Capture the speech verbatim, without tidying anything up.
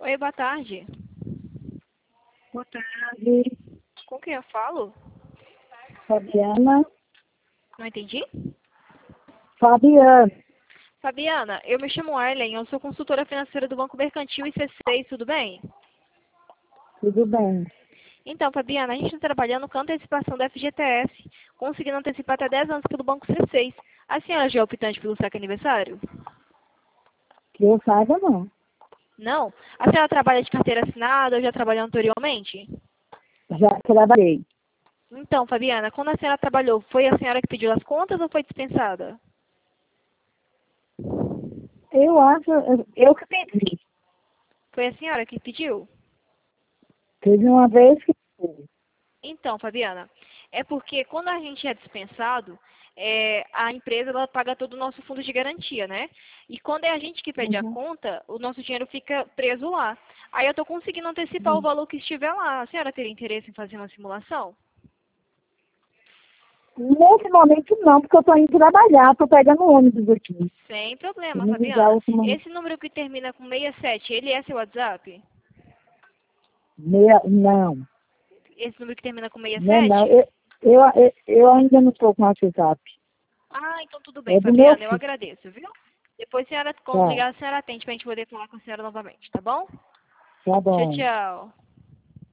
Oi, boa tarde. Boa tarde, Com quem eu falo? Fabiana. Não entendi? Fabiana, Fabiana, eu me chamo Arlen, eu sou consultora financeira do Banco Mercantil e C seis, tudo bem? tudo bem? Então, Fabiana, a gente está trabalhando com antecipação da F G T S, conseguindo antecipar até dez anos pelo Banco C seis. A senhora já é optante pelo saque aniversário? Que eu saiba, não. Não? A senhora trabalha de carteira assinada ou já trabalhou anteriormente? Já trabalhei. Então, Fabiana, quando a senhora trabalhou, foi a senhora que pediu as contas ou foi dispensada? Eu acho, eu que pedi. Foi a senhora que pediu? Teve uma vez que Então, Fabiana, é porque quando a gente é dispensado, é, a empresa ela paga todo o nosso fundo de garantia, né? E quando é a gente que pede a uhum, conta, o nosso dinheiro fica preso lá. Aí eu estou conseguindo antecipar o uhum. valor que estiver lá. A senhora teria interesse em fazer uma simulação? Nesse momento não, porque eu estou indo trabalhar, estou pegando ônibus aqui. Sem Se problema, me ligar Fabiana. outro momento. Esse número que termina com sessenta e sete, ele é seu WhatsApp? Meia, não, Esse número que termina com sessenta e não, não. sete? Eu, eu, eu, eu ainda não estou com o WhatsApp. Ah, então tudo bem, É do meu Fabiana, eu filho. agradeço, viu? Depois, a senhora, quando Tá, ligar, a senhora atende para a gente poder falar com a senhora novamente, tá bom? tá Tchau, bom. tchau.